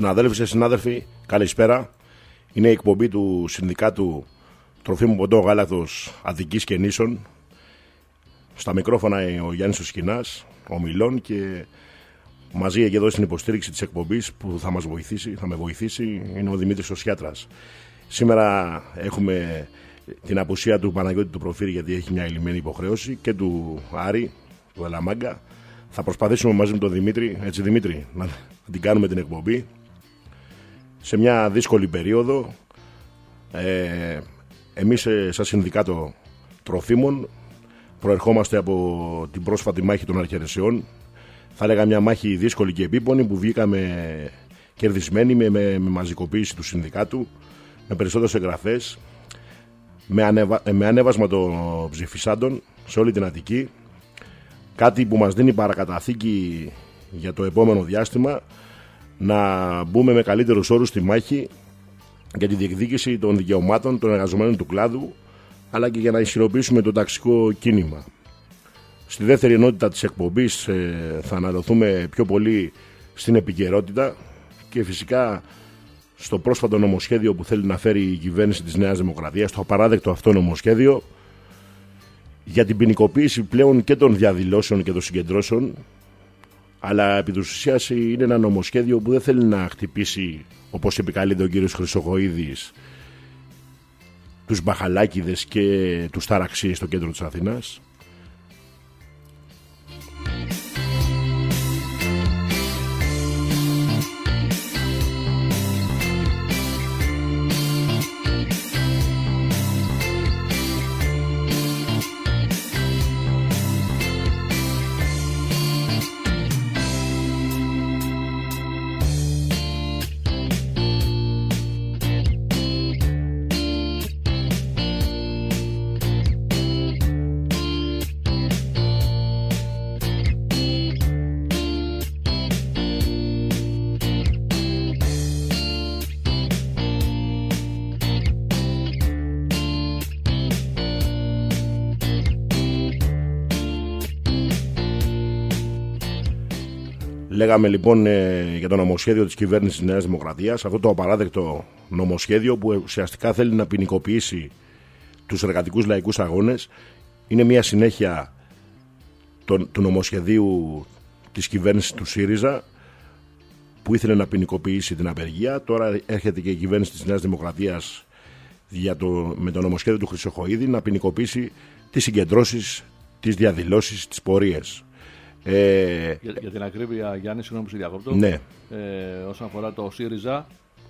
Συναδέλφοι, συνάδελφοι, καλησπέρα. Είναι η εκπομπή του Συνδικάτου Τροφίμου Ποντό Γάλακτος Αττικής και Νήσων. Στα μικρόφωνα ο Γιάννης ο Σκηνάς, ο Μιλών, και μαζί και εδώ στην υποστήριξη της εκπομπής που θα με βοηθήσει είναι ο Δημήτρης ο Σιάτρας. Σήμερα έχουμε την απουσία του Παναγιώτη του Προφύρη, γιατί έχει μια ελλημένη υποχρέωση, και του Άρη, του Ελαμάγκα. Θα προσπαθήσουμε μαζί με τον Δημήτρη, έτσι Δημήτρη, να την κάνουμε την εκπομπή σε μια δύσκολη περίοδο. Εμείς σαν Συνδικάτο Τροφίμων προερχόμαστε από την πρόσφατη μάχη των Αρχαιρεσιών. Θα έλεγα μια μάχη δύσκολη και επίπονη που βγήκαμε κερδισμένοι με μαζικοποίηση του συνδικάτου, με περισσότερες εγγραφές, με ανέβασμα των ψηφισάντων σε όλη την Αττική. Κάτι που μας δίνει παρακαταθήκη για το επόμενο διάστημα να μπούμε με καλύτερους όρους στη μάχη για τη διεκδίκηση των δικαιωμάτων των εργαζομένων του κλάδου, αλλά και για να ισχυροποιήσουμε το ταξικό κίνημα. Στη δεύτερη ενότητα της εκπομπής θα αναλωθούμε πιο πολύ στην επικαιρότητα και φυσικά στο πρόσφατο νομοσχέδιο που θέλει να φέρει η κυβέρνηση της Νέας Δημοκρατίας, το απαράδεκτο αυτό νομοσχέδιο για την ποινικοποίηση πλέον και των διαδηλώσεων και των συγκεντρώσεων, αλλά επί της ουσίας είναι ένα νομοσχέδιο που δεν θέλει να χτυπήσει, όπως επικαλείται ο κύριος Χρυσοχοΐδης, τους μπαχαλάκηδες και τους ταραξίες στο κέντρο της Αθήνας. Λέγαμε λοιπόν για το νομοσχέδιο της κυβέρνησης της Νέας Δημοκρατίας, αυτό το απαράδεκτο νομοσχέδιο που ουσιαστικά θέλει να ποινικοποιήσει τους εργατικούς λαϊκούς αγώνες. Είναι μια συνέχεια του νομοσχεδίου της κυβέρνησης του ΣΥΡΙΖΑ που ήθελε να ποινικοποιήσει την απεργία. Τώρα έρχεται και η κυβέρνηση της Νέας Δημοκρατίας με το νομοσχέδιο του Χρυσοχοΐδη να ποινικοποιήσει τις συγκεντρώσεις, τις διαδηλώσεις, τις πορείες. Για την ακρίβεια, Γιάννη, συγγνώμη που σε διακόπτω. Ναι. Όσον αφορά το ΣΥΡΙΖΑ,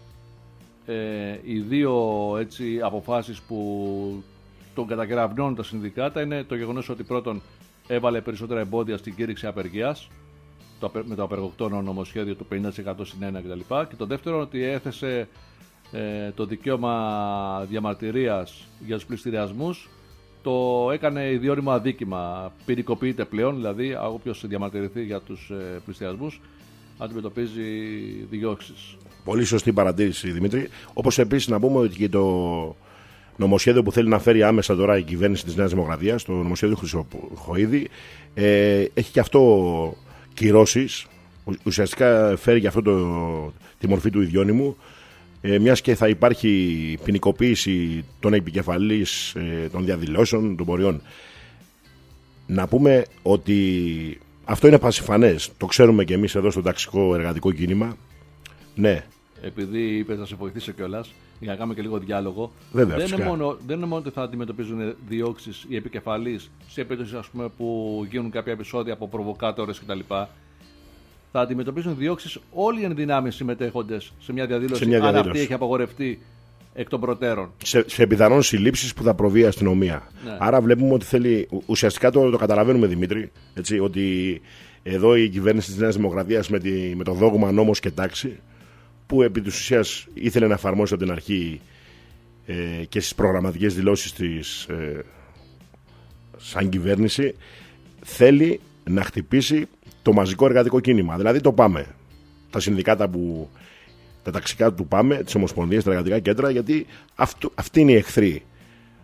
οι δύο αποφάσεις που τον κατακεραυνώνουν τα συνδικάτα είναι το γεγονός ότι πρώτον έβαλε περισσότερα εμπόδια στην κήρυξη απεργίας με το απεργοκτόνο νομοσχέδιο του 50% συν 1 κτλ. Και το δεύτερο ότι έθεσε το δικαίωμα διαμαρτυρίας για τους πληστηριασμούς. Το έκανε ιδιόρυμο αδίκημα. Ποινικοποιείται πλέον, δηλαδή όποιος διαμαρτυρηθεί για τους πληστηριασμούς αντιμετωπίζει διώξεις. Πολύ σωστή παρατήρηση, Δημήτρη. Όπως επίσης να πούμε ότι και το νομοσχέδιο που θέλει να φέρει άμεσα τώρα η κυβέρνηση της Νέας Δημοκρατίας, το νομοσχέδιο Χρυσοχοΐδη, έχει και αυτό κυρώσεις. Ουσιαστικά φέρει και αυτό τη μορφή του ιδιώνυμου. Μιας και θα υπάρχει ποινικοποίηση των επικεφαλής των διαδηλώσεων, των πορεών. Να πούμε ότι αυτό είναι πασιφανές. Το ξέρουμε και εμείς εδώ στο ταξικό εργατικό κίνημα. Ναι. Επειδή είπες να σε βοηθήσω κιόλας, για να κάνουμε και λίγο διάλογο. Βέβαια, δεν είναι μόνο ότι θα αντιμετωπίζουν διώξεις οι επικεφαλής σε περίπτωση που γίνουν κάποια επεισόδια από προβοκάτορες κτλ. Θα αντιμετωπίσουν διώξεις όλοι οι ενδυνάμεις συμμετέχοντες σε μια διαδήλωση, αν αυτή έχει απαγορευτεί εκ των προτέρων. Σε πιθανόν συλλήψεις που θα προβεί η αστυνομία. Ναι. Άρα βλέπουμε ότι θέλει. Ουσιαστικά το καταλαβαίνουμε, Δημήτρη, έτσι, ότι εδώ η κυβέρνηση της Νέας Δημοκρατίας με το δόγμα νόμος και τάξη, που επί της ουσίας ήθελε να εφαρμόσει από την αρχή και στις προγραμματικές δηλώσεις της σαν κυβέρνηση, θέλει να χτυπήσει το μαζικό εργατικό κίνημα. Δηλαδή το ΠΑΜΕ. Τα συνδικάτα τα ταξικά του ΠΑΜΕ, τις ομοσπονδίες, τα εργατικά κέντρα, γιατί αυτοί είναι οι εχθροί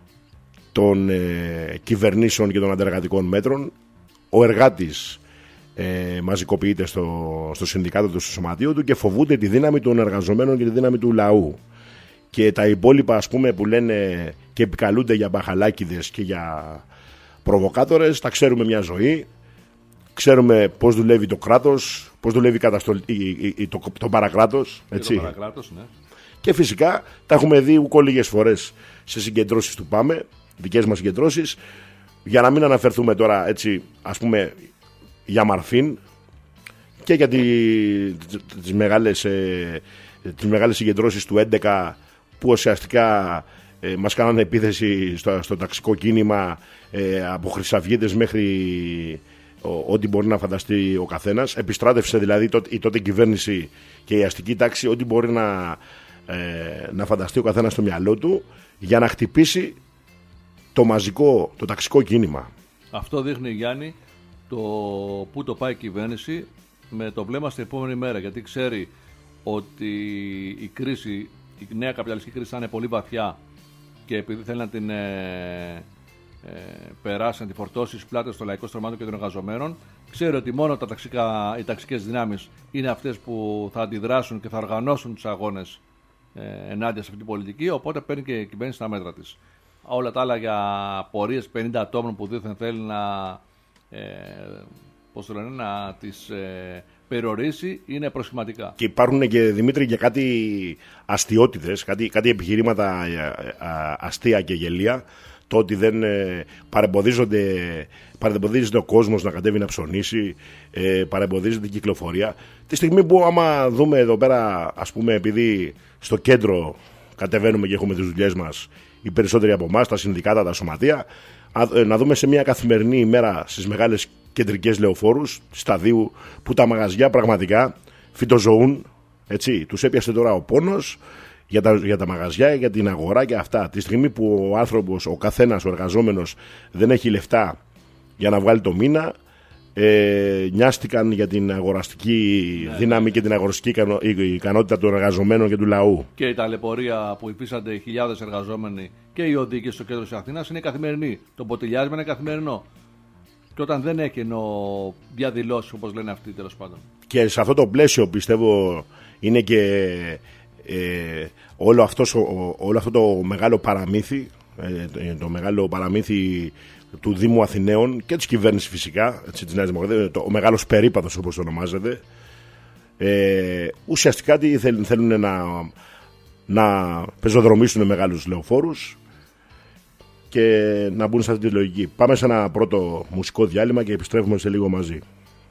των κυβερνήσεων και των αντεργατικών μέτρων. Ο εργάτης μαζικοποιείται στο συνδικάτο του, στο σωματείο του, και φοβούνται τη δύναμη των εργαζομένων και τη δύναμη του λαού. Και τα υπόλοιπα, ας πούμε, που λένε και επικαλούνται για μπαχαλάκιδες και για προβοκάτορες, τα ξέρουμε μια ζωή. Ξέρουμε πώς δουλεύει το κράτος, πώς δουλεύει το παρακράτος. Έτσι. Το παρακράτος, ναι. Και φυσικά τα έχουμε δει λίγες φορές σε συγκεντρώσεις του ΠΑΜΕ, δικές μας συγκεντρώσεις. Για να μην αναφερθούμε τώρα, έτσι, ας πούμε, για Μαρφίν και για τις μεγάλες συγκεντρώσεις του 11, που ουσιαστικά μας κάνανε επίθεση στο ταξικό κίνημα, από χρυσαυγίτες μέχρι ό,τι μπορεί να φανταστεί ο καθένας. Επιστράτευσε δηλαδή η τότε κυβέρνηση και η αστική τάξη ό,τι μπορεί να φανταστεί ο καθένας στο μυαλό του, για να χτυπήσει το ταξικό κίνημα. Αυτό δείχνει, Γιάννη, πού το πάει η κυβέρνηση με το βλέμμα στην επόμενη μέρα, γιατί ξέρει ότι η νέα καπιταλιστική κρίση θα είναι πολύ βαθιά, και επειδή θέλει να την περάσει, να τη φορτώσει στις πλάτες των λαϊκών στρωμάτων και των εργαζομένων, ξέρει ότι μόνο οι ταξικές δυνάμεις είναι αυτές που θα αντιδράσουν και θα οργανώσουν τους αγώνες ενάντια σε αυτή την πολιτική, οπότε παίρνει και η κυβέρνηση τα μέτρα της. Όλα τα άλλα για πορείες 50 ατόμων που δίθεν θέλει να τις περιορίσει είναι προσχηματικά. Και υπάρχουν και, Δημήτρη, και κάτι αστιότητες, κάτι επιχειρήματα αστεία και γελία. Το ότι δεν παρεμποδίζεται ο κόσμος να κατέβει να ψωνίσει, παρεμποδίζεται η κυκλοφορία. Τη στιγμή που, άμα δούμε εδώ πέρα, ας πούμε, επειδή στο κέντρο κατεβαίνουμε και έχουμε τις δουλειές μας οι περισσότεροι από εμάς, τα συνδικάτα, τα σωματεία, να δούμε σε μια καθημερινή ημέρα στις μεγάλες κεντρικές λεωφόρους σταδίου, που τα πραγματικά φυτοζωούν, έτσι, τους έπιασε τώρα ο πόνος για τα μαγαζιά, για την αγορά και αυτά. Τη στιγμή που ο άνθρωπος, ο καθένας, ο εργαζόμενος δεν έχει λεφτά για να βγάλει το μήνα, νοιάστηκαν για την αγοραστική δύναμη και την αγοραστική ικανότητα των εργαζομένων και του λαού. Και η ταλαιπωρία που υφίστανται οι χιλιάδες εργαζόμενοι και οι οδηγοί στο κέντρο της Αθήνας είναι καθημερινή. Το ποτηλιάσμα είναι καθημερινό. Και όταν δεν έχει διαδηλώσεις, όπως λένε αυτοί, τέλος πάντων. Και σε αυτό το πλαίσιο πιστεύω είναι και όλο αυτό το μεγάλο παραμύθι, του Δήμου Αθηναίων και της κυβέρνησης φυσικά, έτσι, της Νέας Δημοκρατίας, ο μεγάλος περίπατος όπως το ονομάζεται. Ουσιαστικά θέλουν να πεζοδρομήσουν μεγάλους λεωφόρους και να μπουν σε αυτή τη λογική. Πάμε σε ένα πρώτο μουσικό διάλειμμα και επιστρέφουμε σε λίγο μαζί.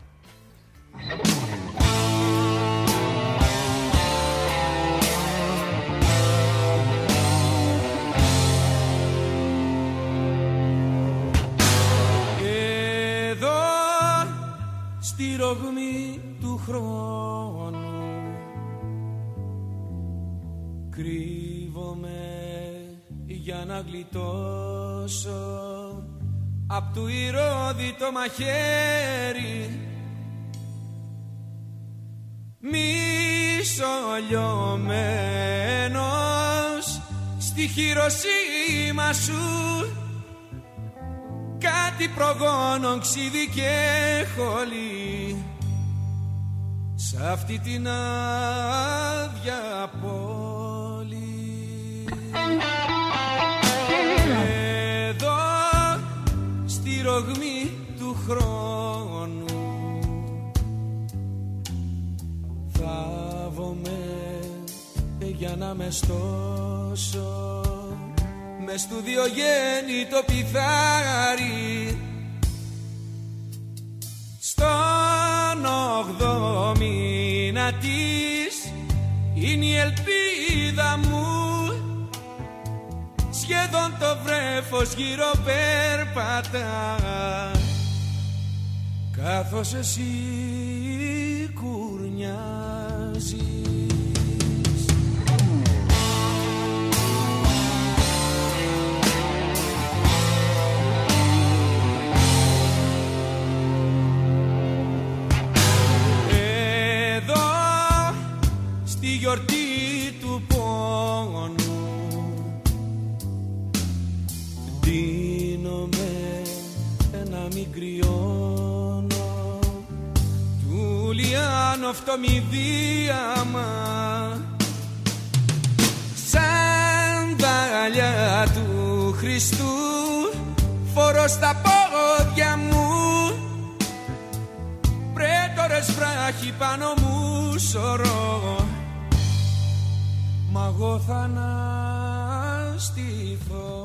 Στη ρογμή του χρόνου κρύβομαι για να γλιτώσω απ' του ηρώδη το μαχαίρι, μισολιωμένος στη Χειροσύμα σου, κάτι προγόνων ξύδι και χολή σ' αυτή την άδεια πόλη. Εδώ στη ρογμή του χρόνου θάβομαι για να με στώσω μες του Διογέννητο πιθάρι, στον 8ο μήνα της είναι η ελπίδα μου, σχεδόν το βρέφος γύρω περπατά, καθώς εσύ κουρνιάζεις. Στη γιορτή του πόνου ντύνομαι να μην κρυώνω αυτομηδίαμα σανδάλια του Χριστού φορώ στα πόδια μου πρέτορες βράχοι πάνω μου σωρώ μα εγώ θα αναστηθώ.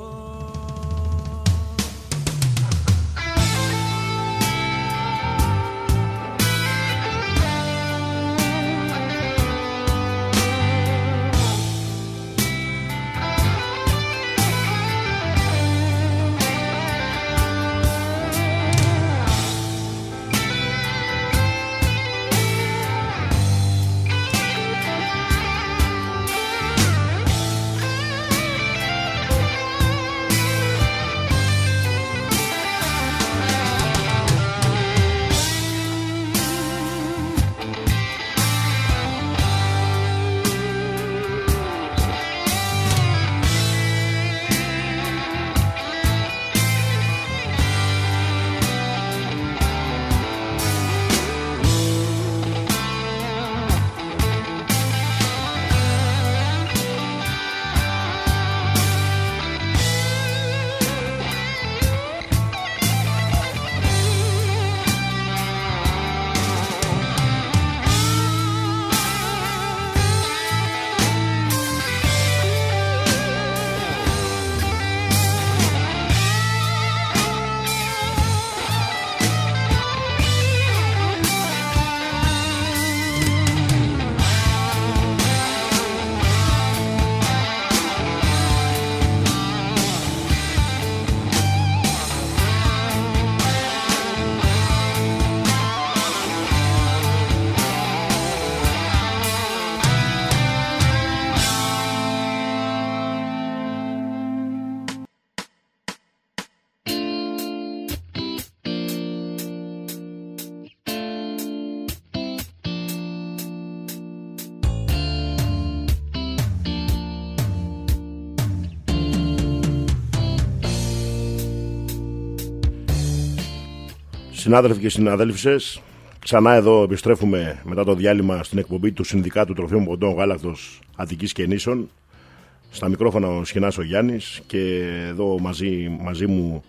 Συνάδελφοι και συναδέλφισες, ξανά εδώ επιστρέφουμε μετά το διάλειμμα στην εκπομπή του Συνδικάτου Τροφίμων Ποντών Γάλακτος Αττικής και Νήσων. Στα μικρόφωνα ο Σχοινάς ο Γιάννης και εδώ μαζί μου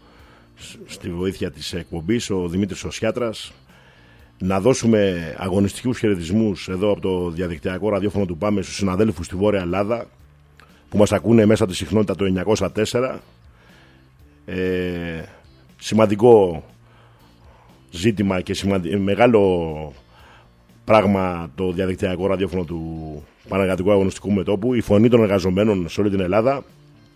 στη βοήθεια της εκπομπής ο Δημήτρης ο Σιάτρας. Να δώσουμε αγωνιστικούς χαιρετισμούς εδώ από το διαδικτυακό ραδιόφωνο του ΠΑΜΕ στους συναδέλφους στη Βόρεια Ελλάδα που μας ακούνε μέσα τη συχνότητα το 904. Σημαντικό ζήτημα και μεγάλο πράγμα το διαδικτυακό ραδιόφωνο του Πανεργατικού Αγωνιστικού Μετώπου, η φωνή των εργαζομένων σε όλη την Ελλάδα.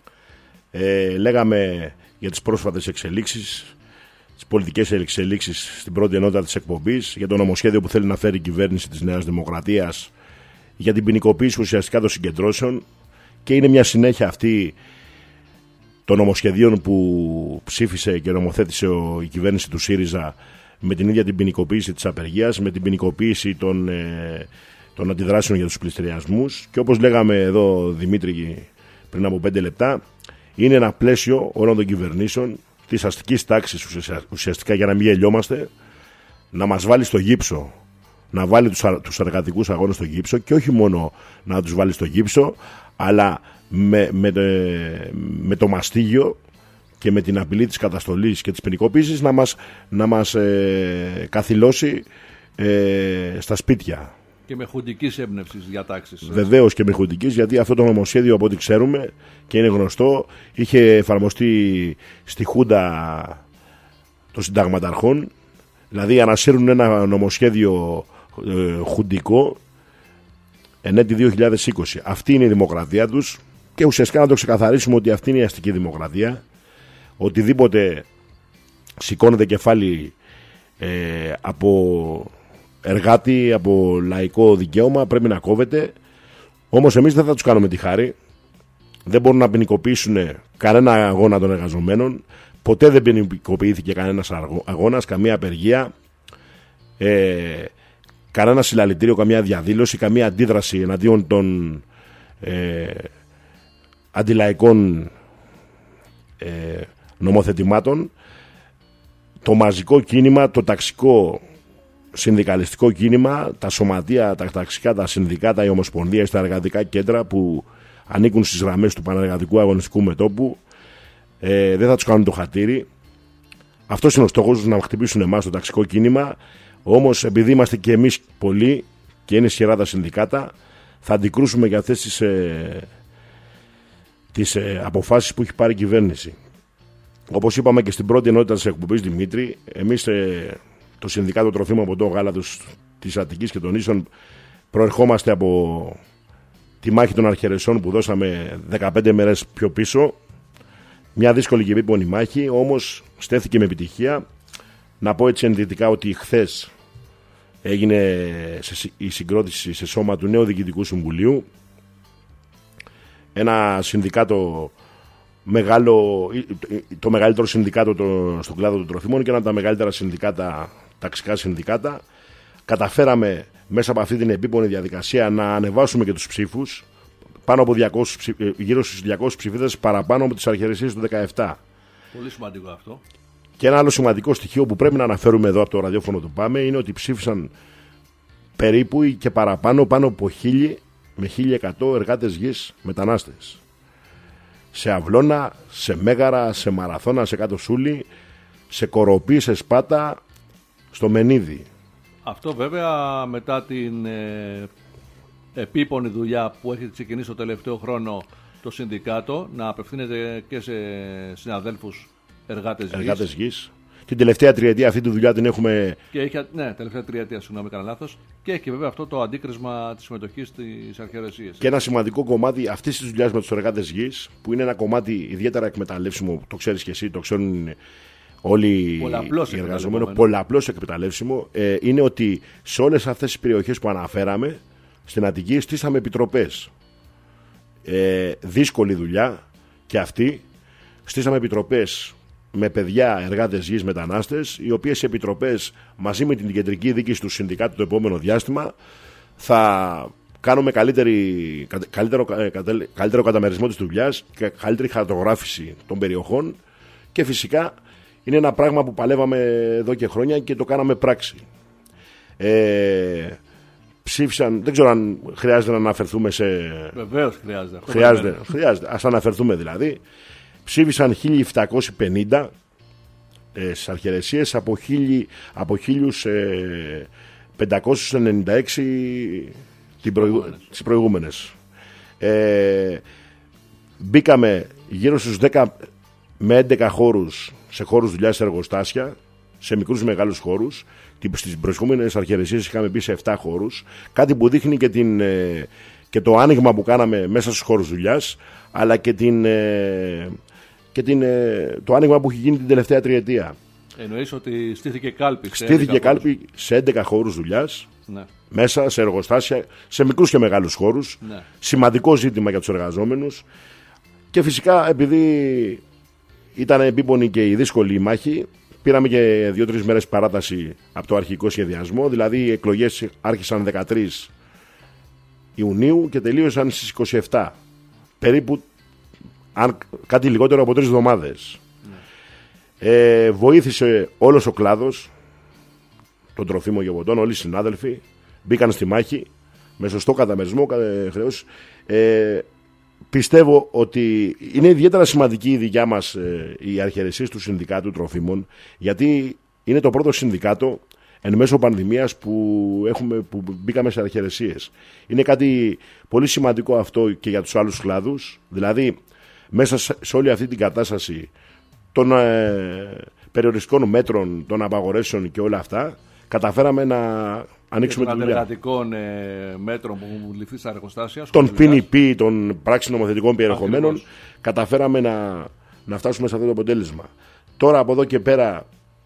Λέγαμε για τις πρόσφατες εξελίξεις, τις πολιτικές εξελίξεις στην πρώτη ενότητα της εκπομπής, για το νομοσχέδιο που θέλει να φέρει η κυβέρνηση της Νέας Δημοκρατίας για την ποινικοποίηση ουσιαστικά των συγκεντρώσεων, και είναι μια συνέχεια αυτή των νομοσχεδίων που ψήφισε και νομοθέτησε η κυβέρνηση του ΣΥΡΙΖΑ, με την ίδια την ποινικοποίηση της απεργίας, με την ποινικοποίηση των αντιδράσεων για τους πληστηριασμούς. Και όπως λέγαμε εδώ, Δημήτρη, πριν από 5 λεπτά, είναι ένα πλαίσιο όλων των κυβερνήσεων της αστικής τάξης ουσιαστικά, για να μην γελιόμαστε, να μας βάλει στο γύψο, να βάλει τους εργατικούς αγώνες στο γύψο, και όχι μόνο να τους βάλει στο γύψο, αλλά με το μαστίγιο και με την απειλή της καταστολής και της ποινικοποίησης να μας καθυλώσει στα σπίτια. Και με χουντικής έμπνευσης διατάξεις. Βεβαίως και με χουντικής, γιατί αυτό το νομοσχέδιο, από ό,τι ξέρουμε και είναι γνωστό, είχε εφαρμοστεί στη Χούντα των συνταγματαρχών. Δηλαδή ανασύρουν ένα νομοσχέδιο χουντικό εν έτη 2020. Αυτή είναι η δημοκρατία τους, και ουσιαστικά να το ξεκαθαρίσουμε ότι αυτή είναι η αστική δημοκρατία. Οτιδήποτε σηκώνεται κεφάλι από εργάτη, από λαϊκό δικαίωμα, πρέπει να κόβεται. Όμως εμείς δεν θα τους κάνουμε τη χάρη. Δεν μπορούν να ποινικοποιήσουν κανένα αγώνα των εργαζομένων. Ποτέ δεν ποινικοποιήθηκε κανένας αγώνας, καμία απεργία, κανένα συλλαλητήριο, καμία διαδήλωση, καμία αντίδραση εναντίον των αντιλαϊκών νομοθετημάτων. Το μαζικό κίνημα, το ταξικό συνδικαλιστικό κίνημα, τα σωματεία, τα ταξικά, τα συνδικάτα, οι ομοσπονδίες, τα εργατικά κέντρα που ανήκουν στις γραμμές του Πανεργατικού Αγωνιστικού Μετώπου, δεν θα τους κάνουν το χατήρι. Αυτός είναι ο στόχος τους, να χτυπήσουν εμάς το ταξικό κίνημα. Όμως επειδή είμαστε και εμείς πολλοί και είναι ισχυρά τα συνδικάτα, θα αντικρούσουμε για αυτές τις αποφάσεις που έχει πάρει η κυβέρνηση. Όπως είπαμε και στην πρώτη ενότητα της εκπομπής, Δημήτρη, εμείς το Συνδικάτο Τροφίμων από τον Γάλατος της Αττικής και των Ίσων προερχόμαστε από τη μάχη των Αρχαιρεσιών που δώσαμε 15 μέρες πιο πίσω. Μια δύσκολη και επίπονη μάχη, όμως στέφθηκε με επιτυχία. Να πω έτσι ενδεικτικά ότι χθες έγινε η συγκρότηση σε σώμα του νέου Διοικητικού Συμβουλίου. Ένα συνδικάτο μεγάλο, το μεγαλύτερο συνδικάτο στον κλάδο των τροφίμων και ένα από τα μεγαλύτερα συνδικάτα, ταξικά συνδικάτα. Καταφέραμε μέσα από αυτή την επίπονη διαδικασία να ανεβάσουμε και τους ψήφους, πάνω από 200, γύρω στους 200 ψηφίδες παραπάνω από τις αρχαιρεσίες του 17. Πολύ σημαντικό αυτό. Και ένα άλλο σημαντικό στοιχείο που πρέπει να αναφέρουμε εδώ από το ραδιόφωνο του ΠΑΜΕ είναι ότι ψήφισαν περίπου ή και παραπάνω, πάνω από 1.000 με 1.100 εργάτες γης μετανάστες. Σε Αυλώνα, σε Μέγαρα, σε Μαραθώνα, σε Κάτω Σούλη, σε Κοροπή, σε Σπάτα, στο Μενίδη. Αυτό βέβαια μετά την επίπονη δουλειά που έχει ξεκινήσει το τελευταίο χρόνο το συνδικάτο, να απευθύνεται και σε συναδέλφους εργάτες γης. Την τελευταία τριετία αυτή τη δουλειά την έχουμε. Ναι, τελευταία τριετία, συγγνώμη, έκανα λάθος. Και έχει βέβαια αυτό το αντίκρισμα της συμμετοχής στις αρχαιρεσίες. Και ένα σημαντικό κομμάτι αυτής της δουλειάς με τους εργάτες γης, που είναι ένα κομμάτι ιδιαίτερα εκμεταλλεύσιμο, το ξέρεις και εσύ, το ξέρουν όλοι οι εργαζόμενοι, πολλαπλώς εκμεταλλεύσιμο, είναι ότι σε όλες αυτές τις περιοχές που αναφέραμε, στην Αττική στήσαμε επιτροπές. Δύσκολη δουλειά και αυτή. Στήσαμε επιτροπές με παιδιά εργάτες γης μετανάστες, οι οποίες επιτροπές μαζί με την κεντρική δίκηση του συνδικάτου το επόμενο διάστημα θα κάνουμε καλύτερο καταμερισμό της δουλειάς και καλύτερη χαρτογράφηση των περιοχών και φυσικά είναι ένα πράγμα που παλεύαμε εδώ και χρόνια και το κάναμε πράξη. Ψήφισαν, δεν ξέρω αν χρειάζεται να αναφερθούμε σε... Βεβαίως χρειάζεται. Ας αναφερθούμε δηλαδή. Ψήφισαν 1.750 στις αρχαιρεσίες από 1.596 τις προηγούμενες. Μπήκαμε γύρω στους 10 με 11 χώρους, σε χώρους δουλειάς σε εργοστάσια, σε μικρούς μεγάλους χώρους. Στις προηγούμενες αρχαιρεσίες είχαμε μπει σε 7 χώρους, κάτι που δείχνει και το άνοιγμα που κάναμε μέσα στους χώρους δουλειάς, αλλά και το άνοιγμα που έχει γίνει την τελευταία τριετία. Εννοείς ότι στήθηκε κάλπη σε 11 χώρους δουλειάς, ναι. Μέσα σε εργοστάσια, σε μικρούς και μεγάλους χώρους, ναι. Σημαντικό ζήτημα για τους εργαζόμενους και φυσικά επειδή ήταν επίπονη και η δύσκολη μάχη, πήραμε και 2-3 μέρες παράταση από το αρχικό σχεδιασμό, δηλαδή οι εκλογές άρχισαν 13 Ιουνίου και τελείωσαν στις 27, περίπου κάτι λιγότερο από 3 εβδομάδες. Ναι. Βοήθησε όλος ο κλάδος των τροφίμων γεγοντών, όλοι οι συνάδελφοι μπήκαν στη μάχη με σωστό καταμερισμό χρέους. Πιστεύω ότι είναι ιδιαίτερα σημαντική η δικιά μας οι αρχαιρεσίες του Συνδικάτου Τροφίμων, γιατί είναι το πρώτο συνδικάτο εν μέσω πανδημίας που μπήκαμε σε αρχαιρεσίες. Είναι κάτι πολύ σημαντικό αυτό και για τους άλλους κλάδους, δηλαδή μέσα σε όλη αυτή την κατάσταση των περιοριστικών μέτρων, των απαγορεύσεων και όλα αυτά, καταφέραμε να ανοίξουμε τη δουλειά. Των αντεργατικών μέτρων που έχουν ληφθεί στα εργοστάσια. Των PNP, των πράξεων νομοθετικών περιεχομένων, καταφέραμε να φτάσουμε σε αυτό το αποτέλεσμα. Τώρα από εδώ και πέρα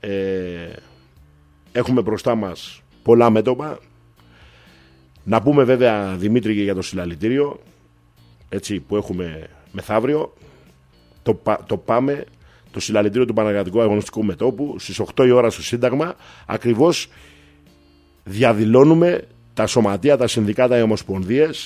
έχουμε μπροστά μας πολλά μέτωπα. Να πούμε βέβαια, Δημήτρη, και για το συλλαλητήριο, έτσι, που έχουμε μεθαύριο. Το πάμε, το συλλαλητήριο του Πανεργατικού Αγωνιστικού Μετώπου, στις 8 η ώρα στο Σύνταγμα, ακριβώς διαδηλώνουμε τα σωματεία, τα συνδικάτα, οι ομοσπονδίες,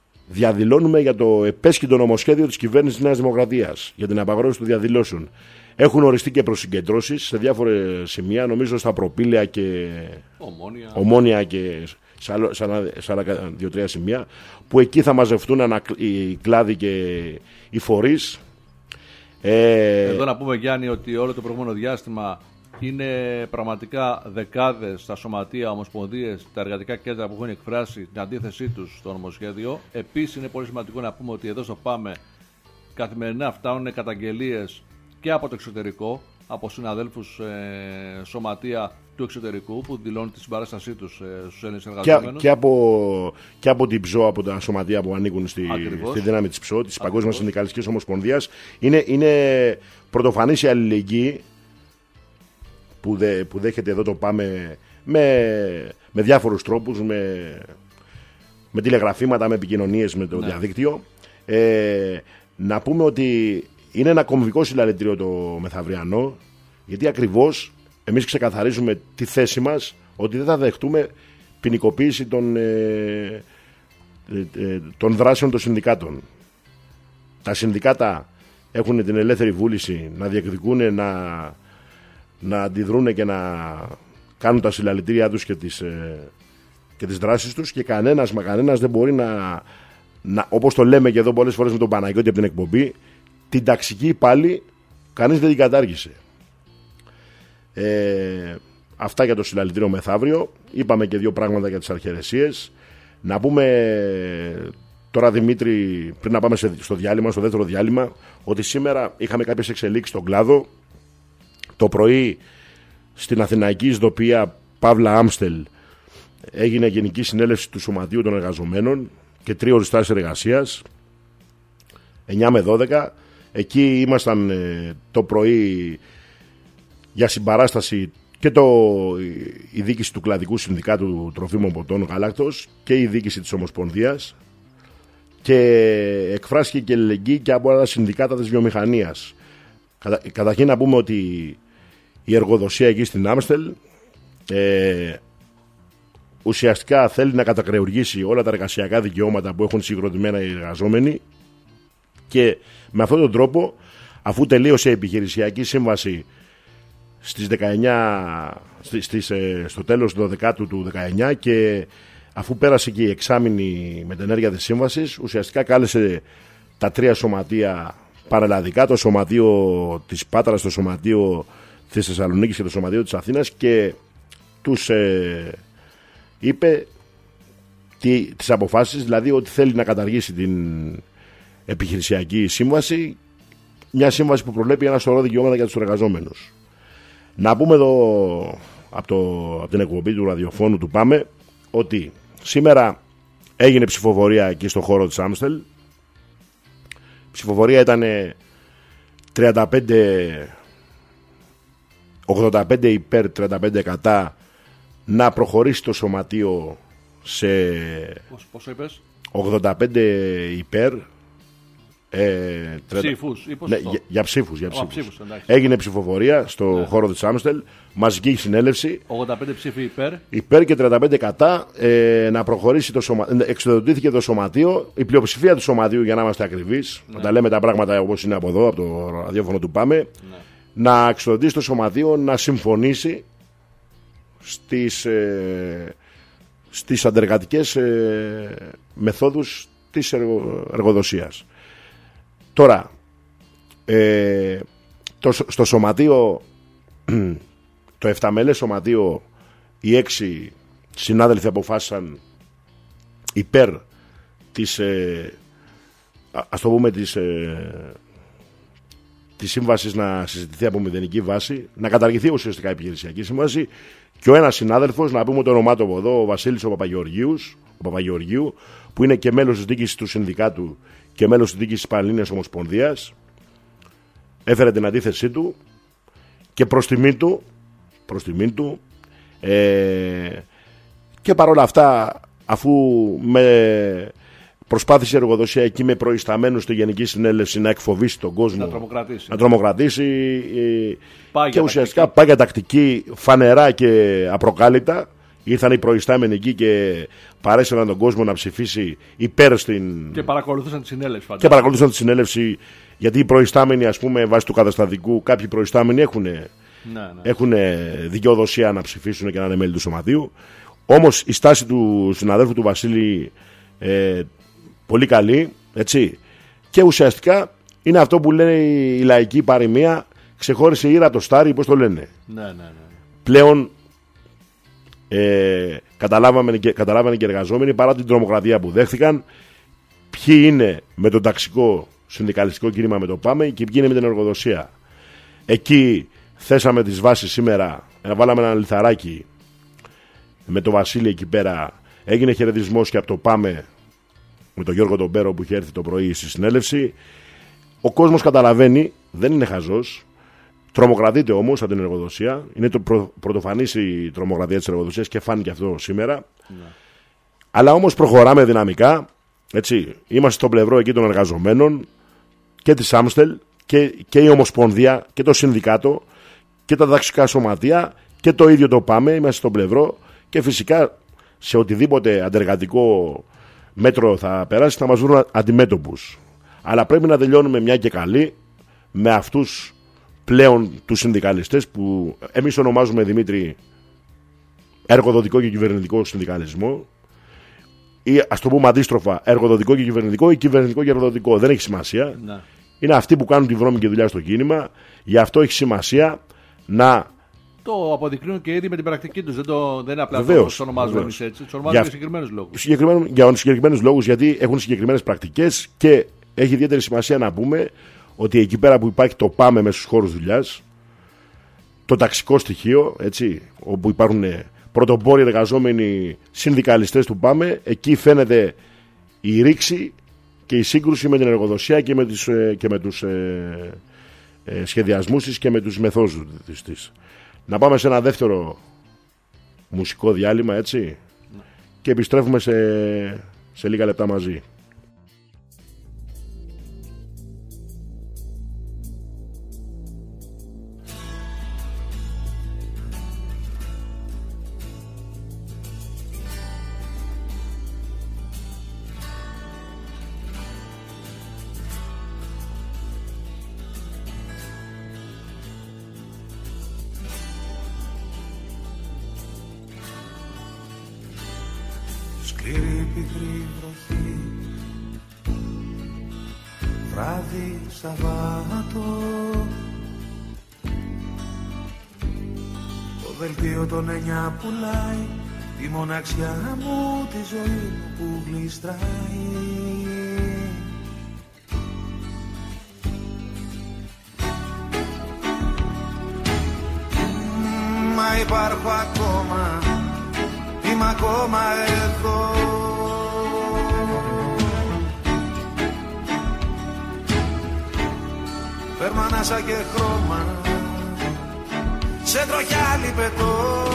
διαδηλώνουμε για το επέσχυντο νομοσχέδιο της κυβέρνησης της Νέας Δημοκρατίας, για την απαγόρευση των διαδηλώσεων. Έχουν οριστεί και προσυγκεντρώσεις σε διάφορα σημεία, νομίζω στα Προπήλαια και Ομόνια και σε άλλα 2-3 σημεία, που εκεί θα μαζευτούν οι κλάδοι και οι φορείς. Εδώ να πούμε, Γιάννη, ότι όλο το προηγούμενο διάστημα είναι πραγματικά δεκάδες τα σωματεία, ομοσπονδίες, τα εργατικά κέντρα που έχουν εκφράσει την αντίθεσή τους στο νομοσχέδιο. Επίσης είναι πολύ σημαντικό να πούμε ότι εδώ στο ΠΑΜΕ καθημερινά φτάνουν καταγγελίες και από το εξωτερικό, από συναδέλφους σωματεία του εξωτερικού που δηλώνουν τη συμπαράστασή τους στους Έλληνες εργαζόμενους. Και από την ΨΟ, από τα σωματεία που ανήκουν στη δύναμη της ΨΟ, της Παγκόσμιας Συνδικαλιστικής Ομοσπονδίας. Είναι πρωτοφανής η αλληλεγγύη που δέχεται εδώ το ΠΑΜΕ με διάφορους τρόπους, με τηλεγραφήματα, με επικοινωνίες με το διαδίκτυο. Να πούμε ότι είναι ένα κομβικό συλλαλητήριο το μεθαυριανό, γιατί ακριβώς εμείς ξεκαθαρίζουμε τη θέση μας, ότι δεν θα δεχτούμε ποινικοποίηση των δράσεων των συνδικάτων. Τα συνδικάτα έχουν την ελεύθερη βούληση να διεκδικούν, να αντιδρούν και να κάνουν τα συλλαλητήριά τους και τις δράσεις τους, και κανένας δεν μπορεί να, όπως το λέμε και εδώ πολλές φορές με τον Παναγιώτη από την εκπομπή, την ταξική πάλι κανείς δεν την κατάργησε. Αυτά για το συλλαλητήριο μεθαύριο. Είπαμε και δύο πράγματα για τις αρχαιρεσίες. Να πούμε τώρα, Δημήτρη, πριν να πάμε στο διάλειμμα, στο δεύτερο διάλειμμα, ότι σήμερα είχαμε κάποιες εξελίξεις στον κλάδο. Το πρωί στην Αθηναϊκή Ισδοπία Παύλα Άμστελ έγινε γενική συνέλευση του Σωματείου των Εργαζομένων και 3 ώρες εργασίας, 9 με 12. Εκεί ήμασταν το πρωί για συμπαράσταση και η διοίκηση του Κλαδικού Συνδικάτου Τροφίμων Ποτών Γάλακτος και η διοίκηση της Ομοσπονδίας, και εκφράστηκε και αλληλεγγύη και από άλλα συνδικάτα της βιομηχανίας. Καταρχήν να πούμε ότι η εργοδοσία εκεί στην Άμστελ ουσιαστικά θέλει να κατακρεουργήσει όλα τα εργασιακά δικαιώματα που έχουν συγκροτημένα οι εργαζόμενοι, και με αυτόν τον τρόπο, αφού τελείωσε η επιχειρησιακή σύμβαση στις 19, στο τέλος του 12ου του 19, και αφού πέρασε και η εξάμηνη μετενέργεια της σύμβασης, ουσιαστικά κάλεσε τα 3 σωματεία παραλλαδικά, το σωματείο της Πάτρας, το σωματείο της Θεσσαλονίκης και το σωματείο της Αθήνας, και τους είπε τις αποφάσεις, δηλαδή ότι θέλει να καταργήσει την επιχειρησιακή σύμβαση, μια σύμβαση που προβλέπει ένα σωρό δικαιώματα για τους εργαζόμενους. Να πούμε εδώ από την εκπομπή του ραδιοφώνου του ΠΑΜΕ ότι σήμερα έγινε ψηφοφορία εκεί στο χώρο της Άμστελ. Η ψηφοφορία ήταν 85 υπέρ, 35 κατά, να προχωρήσει το σωματείο σε... Πόσο είπες? 85 υπέρ, ψήφους, ναι, για ψήφους. Έγινε ψηφοφορία στο χώρο της Άμστελ, μαζική συνέλευση. 85 ψήφοι υπέρ και 35 κατά, να προχωρήσει το σωματείο. Εξοδοτήθηκε το σωματείο, η πλειοψηφία του σωματείου, για να είμαστε ακριβείς, να τα λέμε τα πράγματα όπως είναι από εδώ, από το ραδιόφωνο του ΠΑΜΕ, να εξοδοτήσει το σωματείο να συμφωνήσει στις αντεργατικές μεθόδους της εργοδοσίας. Τώρα, στο σωματείο, το 7μελές σωματείο, οι 6 συνάδελφοι αποφάσισαν υπέρ της, ας το πούμε, της σύμβασης να συζητηθεί από μηδενική βάση, να καταργηθεί ουσιαστικά η επιχειρησιακή σύμβαση, και ο ένας συνάδελφος, να πούμε το όνομά του από εδώ, ο Βασίλης ο Παπαγεωργίου, που είναι και μέλος της διοίκησης του συνδικάτου και μέλος της διοίκησης της Πανελλήνιας Ομοσπονδίας, έφερε την αντίθεσή του, και προς τιμήν του, και παρόλα αυτά, αφού προσπάθησε η εργοδοσία εκεί με προϊσταμένους στη Γενική Συνέλευση να εκφοβήσει τον κόσμο, να τρομοκρατήσει, και ουσιαστικά πάει για τακτική φανερά και απροκάλυπτα, ήρθαν οι προϊστάμενοι εκεί και παρέσυραν τον κόσμο να ψηφίσει υπέρ στην. Και παρακολουθούσαν τη συνέλευση. Και παρακολουθούσαν τη συνέλευση, γιατί οι προϊστάμενοι, ας πούμε, βάσει του καταστατικού, κάποιοι προϊστάμενοι έχουν δικαιοδοσία να ψηφίσουν και να είναι μέλη του σωματείου. Όμως η στάση του συναδέλφου του Βασίλη πολύ καλή, έτσι. Και ουσιαστικά είναι αυτό που λένε η λαϊκή παροιμία, ξεχώρισε η ήρα το στάρι, πώς το λένε. Ναι. Πλέον καταλάβανε και οι εργαζόμενοι, παρά την τρομοκρατία που δέχθηκαν, ποιοι είναι με το ταξικό συνδικαλιστικό κίνημα, με το ΠΑΜΕ, και ποιοι είναι με την εργοδοσία. Εκεί θέσαμε τις βάσεις σήμερα, βάλαμε ένα λιθαράκι με το Βασίλη εκεί πέρα. Έγινε χαιρετισμός και από το ΠΑΜΕ με τον Γιώργο τον Πέρο που είχε έρθει το πρωί στη συνέλευση. Ο κόσμος καταλαβαίνει, δεν είναι χαζός. Τρομοκρατείται όμως από την εργοδοσία. Είναι πρωτοφανής η τρομοκρατία της εργοδοσίας και φάνηκε αυτό σήμερα. Ναι. Αλλά όμως προχωράμε δυναμικά. Έτσι. Είμαστε στο πλευρό εκεί των εργαζομένων και της Άμστελ και η Ομοσπονδία και το Συνδικάτο και τα ταξικά σωματεία και το ίδιο το ΠΑΜΕ. Είμαστε στο πλευρό και φυσικά σε οτιδήποτε αντεργατικό μέτρο θα περάσει θα μας βρουν αντιμέτωπους. Αλλά πρέπει να τελειώνουμε μια και καλή με αυτούς πλέον τους συνδικαλιστές που εμείς ονομάζουμε, Δημήτρη, εργοδοτικό και κυβερνητικό συνδικαλισμό, ή ας το πούμε αντίστροφα, εργοδοτικό και κυβερνητικό ή κυβερνητικό και εργοδοτικό. Δεν έχει σημασία. Ναι. Είναι αυτοί που κάνουν τη βρώμικη δουλειά στο κίνημα. Γι' αυτό έχει σημασία να. Το αποδεικνύουν και ήδη με την πρακτική τους. Δεν είναι απλά το ονομάζουμε εμείς έτσι. Τους ονομάζουμε για συγκεκριμένους λόγους. Για συγκεκριμένους λόγους, γιατί έχουν συγκεκριμένες πρακτικές και έχει ιδιαίτερη σημασία να πούμε ότι εκεί πέρα που υπάρχει το ΠΑΜΕ μέσα στους χώρους δουλειάς, το ταξικό στοιχείο, έτσι, όπου υπάρχουν πρωτοπόροι εργαζόμενοι συνδικαλιστές του ΠΑΜΕ, εκεί φαίνεται η ρήξη και η σύγκρουση με την εργοδοσία και με τους σχεδιασμούς της και με τους μεθόδους της. Να πάμε σε ένα δεύτερο μουσικό διάλειμμα, έτσι, και επιστρέφουμε σε λίγα λεπτά μαζί. Σκληρή πικρή βροχή, βράδυ Σαββάτο, το δελτίο των 9 πουλάει τη μοναξιά μου, τη ζωή μου που γλιστράει. Μα υπάρχω ακόμα, είμαι ακόμα εδώ. Παίρνω ανάσα και χρώμα, σε τροχιά λιπετό.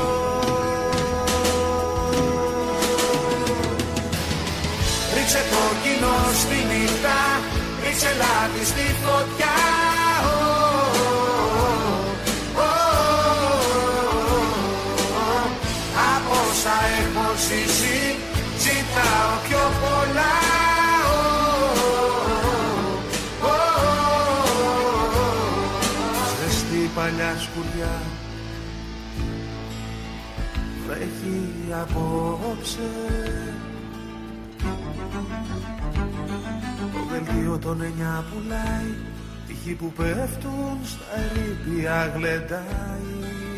Ρίξε κόκκινο στη νύχτα, ρίξε λάδι στη φωτιά. Από όσα έχω ζήσει, ζητάω πιο πολλά. Ζεστή παλιά σκουριά, βρέχει απόψε. Το δελτίο των 9 πουλάει, τυχοί που πέφτουν στα ερήπια γλεντάει.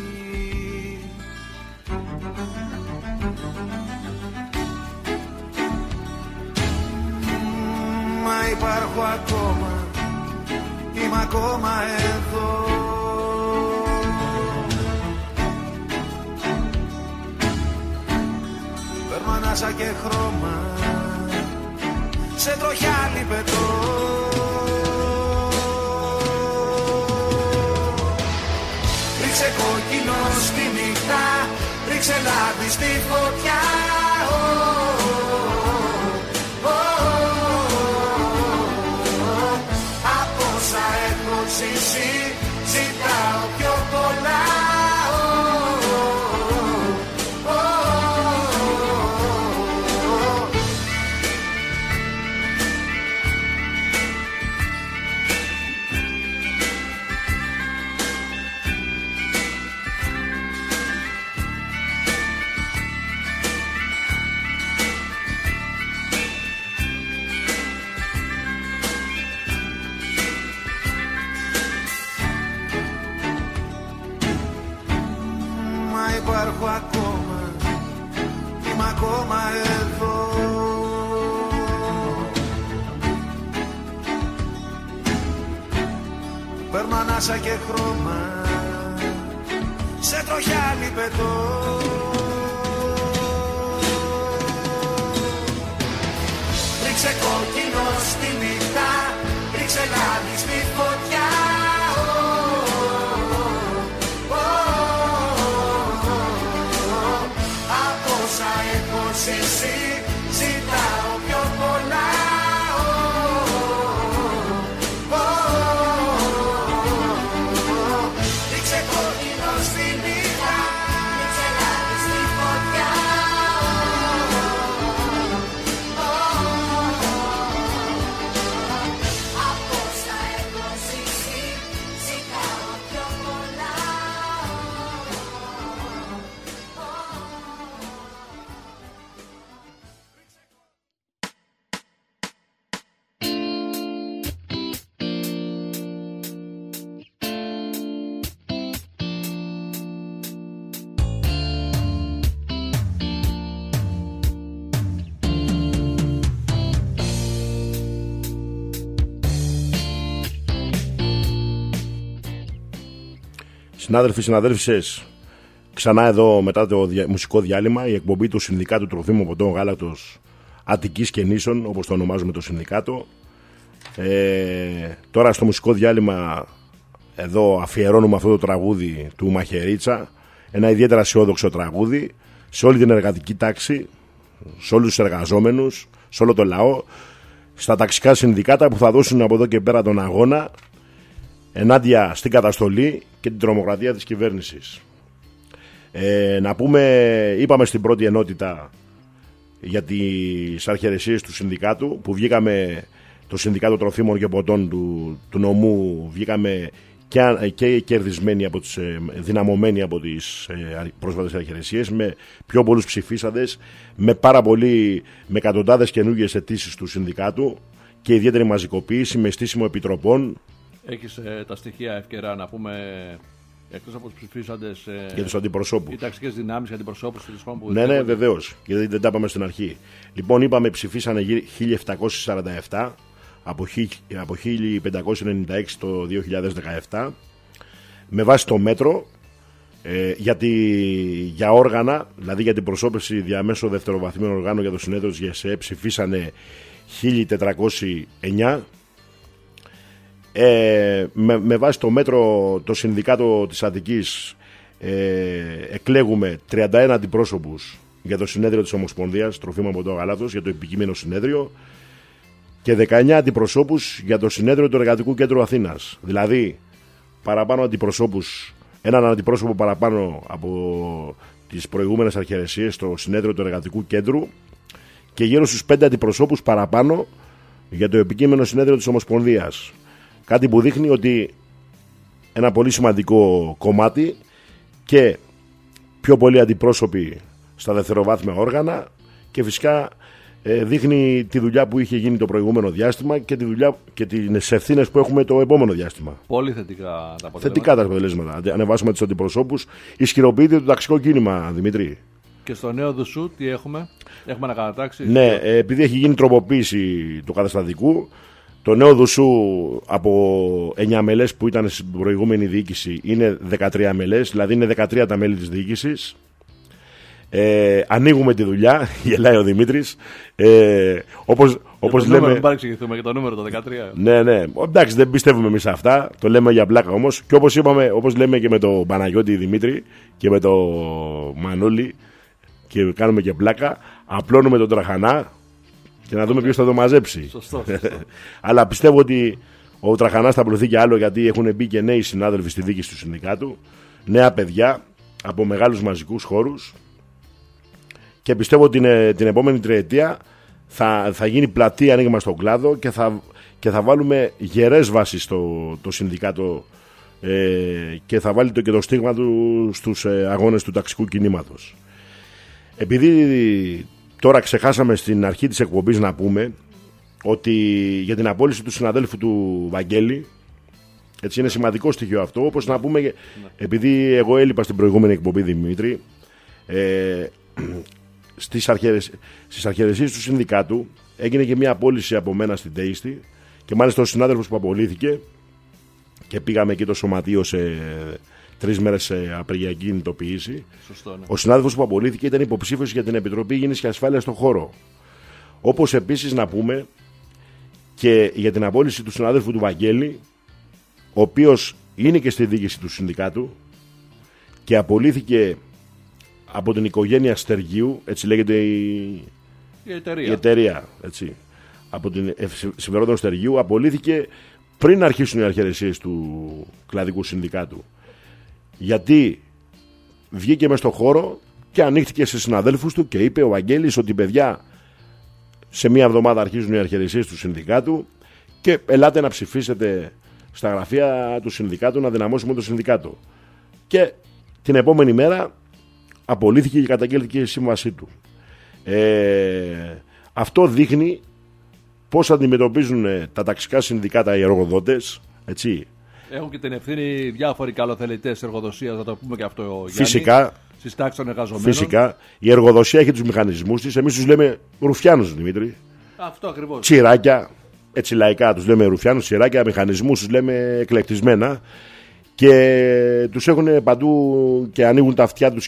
Μα υπάρχω ακόμα, είμαι ακόμα εδώ. Παίρνω ανάσα και χρώμα, σε τροχιά λιπετό. Ρίξε κόκκινο στη νύχτα, ρίξε λάδι στη φωτιά. Από όσα έχω ζήσει, ζητάω πιο πολλά. έχω ακόμα, είμαι ακόμα εδώ. Παίρνω ανάσα και χρώμα, σε τροχιά λιπετό. Ρίξε κόκκινο στη νύχτα, ρίξε λάδι στη φωτιά. Από όσα έχω ζήσει, ζητάω πιο πολλά. Ρίξε κόκκινο στη νύχτα, ρίξε λάδι στη φωτιά. Από όσα έχω ζήσει, ζητάω πιο πολλά. Συνάδελφοι, συναδέλφισες, ξανά εδώ μετά το μουσικό διάλειμμα, η εκπομπή του Συνδικάτου Τροφίμων Ποτών Γάλακτος Αττικής και Νήσων, όπως το ονομάζουμε το Συνδικάτο. Τώρα στο μουσικό διάλειμμα εδώ αφιερώνουμε αυτό το τραγούδι του Μαχαιρίτσα, ένα ιδιαίτερα αισιόδοξο τραγούδι σε όλη την εργατική τάξη, σε όλους τους εργαζόμενους, σε όλο το λαό, στα ταξικά συνδικάτα που θα δώσουν από εδώ και πέρα τον αγώνα ενάντια στην καταστολή και την τρομοκρατία της κυβέρνησης. Να πούμε, είπαμε στην πρώτη ενότητα για τις αρχαιρεσίες του συνδικάτου που βγήκαμε, το Συνδικάτο Τροφίμων και Ποτών του νομού, βγήκαμε και κερδισμένοι από τις, δυναμωμένοι από τις πρόσφατες αρχαιρεσίες, με πιο πολλούς ψηφίσαντες, με εκατοντάδες καινούργιες αιτήσεις του συνδικάτου και ιδιαίτερη μαζικοποίηση με στήσιμο επιτροπών. Έχεις τα στοιχεία ευκαιρά να πούμε, εκτός από τους ψηφίσαντες, για τους αντιπροσώπους, οι ταξικές δυνάμεις και αντιπροσώπους που ναι, βεβαίως, γιατί δεν τα είπαμε στην αρχή. Λοιπόν, είπαμε ψηφίσανε 1747 από 1596 το 2017 με βάση το μέτρο, για όργανα, δηλαδή για την προσώπευση διαμέσου δευτεροβαθμίων οργάνων για το συνέδριο της ΓΕΣΕ, ψηφίσανε 1409. Με βάση το μέτρο, το Συνδικάτο της Αττικής εκλέγουμε 31 αντιπρόσωπους για το συνέδριο της Ομοσπονδίας Τροφίμων Ποτών Γάλακτος, για το επικείμενο συνέδριο, και 19 αντιπροσώπους για το συνέδριο του Εργατικού Κέντρου Αθήνας. Δηλαδή παραπάνω αντιπροσώπους, έναν αντιπρόσωπο παραπάνω από τις προηγούμενες αρχαιρεσίες στο συνέδριο του Εργατικού Κέντρου, και γύρω στους 5 αντιπροσώπους παραπάνω για το επικείμενο συνέδριο της Ομοσπονδίας. Κάτι που δείχνει ότι ένα πολύ σημαντικό κομμάτι και πιο πολλοί αντιπρόσωποι στα δευτεροβάθμια όργανα, και φυσικά δείχνει τη δουλειά που είχε γίνει το προηγούμενο διάστημα και τη δουλειά και τις ευθύνες που έχουμε το επόμενο διάστημα. Πολύ θετικά τα αποτελέσματα. Θετικά τα αποτελέσματα. Ανεβάσαμε τους αντιπροσώπους, ισχυροποιείται το ταξικό κίνημα, Δημήτρη. Και στο νέο Δουσού τι έχουμε ανακατατάξει? Ναι, επειδή έχει γίνει τροποποίηση του καταστατικού, το νέο Δουσού από 9 μελές που ήταν στην προηγούμενη διοίκηση είναι 13 μελές, δηλαδή είναι 13 τα μέλη της διοίκησης. Ανοίγουμε τη δουλειά, γελάει ο Δημήτρης. Όπως λέμε. Μην παρεξηγηθούμε για το νούμερο το 13. Ναι, εντάξει, δεν πιστεύουμε εμείς αυτά, το λέμε για πλάκα όμως. Και όπως λέμε και με το Παναγιώτη Δημήτρη και με το Μανούλη, και κάνουμε και πλάκα, απλώνουμε τον τραχανά και να δούμε ποιος θα το μαζέψει. Σωστό. Αλλά πιστεύω ότι ο τραχανάς θα απλωθεί και άλλο, γιατί έχουν μπει και νέοι συνάδελφοι στη διοίκηση του συνδικάτου, νέα παιδιά από μεγάλους μαζικούς χώρους, και πιστεύω ότι την επόμενη τριετία θα γίνει πλατή ανοίγμα στον κλάδο και θα βάλουμε γερές βάσεις το συνδικάτο, και θα βάλει και το στίγμα του στους αγώνες του ταξικού κινήματος. Επειδή τώρα ξεχάσαμε στην αρχή της εκπομπής να πούμε ότι για την απόλυση του συναδέλφου του Βαγγέλη, έτσι, είναι σημαντικό στοιχείο αυτό, όπως να πούμε, επειδή εγώ έλειπα στην προηγούμενη εκπομπή, Δημήτρη, Στις αρχαιρεσίες του συνδικάτου έγινε και μια απόλυση από μένα στην Τέιστη, και μάλιστα ο συνάδελφος που απολύθηκε, και πήγαμε εκεί το σωματείο σε 3 μέρες απεργιακή κινητοποίηση. Σωστό, ναι. Ο συνάδελφος που απολύθηκε ήταν υποψήφιος για την Επιτροπή Υγιεινής και Ασφάλειας στον χώρο. Όπως επίσης να πούμε και για την απόλυση του συνάδελφου του Βαγγέλη, ο οποίος είναι και στη διοίκηση του συνδικάτου και απολύθηκε από την οικογένεια Στεργίου, έτσι λέγεται η εταιρεία, έτσι, από την συμφερόντων Στεργίου, απολύθηκε πριν αρχίσουν οι αρχαιρεσίες του κλαδικού συνδικάτου. Γιατί βγήκε μες στο χώρο και ανοίχτηκε σε συναδέλφους του και είπε ο Βαγγέλης ότι παιδιά, σε μία εβδομάδα αρχίζουν οι αρχαιρεσίες του συνδικάτου και ελάτε να ψηφίσετε στα γραφεία του συνδικάτου να δυναμώσουμε το συνδικάτο. Και την επόμενη μέρα απολύθηκε και καταγγέλθηκε η σύμβασή του. Αυτό δείχνει πώς αντιμετωπίζουν τα ταξικά συνδικάτα οι εργοδότες, έτσι. Έχουν και την ευθύνη διάφοροι καλοθελητές εργοδοσίας, να το πούμε και αυτό, Γιάννη. Φυσικά. Στις τάξεις των εργαζομένων. Φυσικά. Η εργοδοσία έχει τους μηχανισμούς της. Εμείς τους λέμε ρουφιάνους, Δημήτρη. Αυτό ακριβώς. Τσιράκια. Έτσι λαϊκά τους λέμε ρουφιάνους, τσιράκια, μηχανισμούς τους λέμε εκλεκτισμένα. Και τους έχουν παντού και ανοίγουν τα αυτιά τους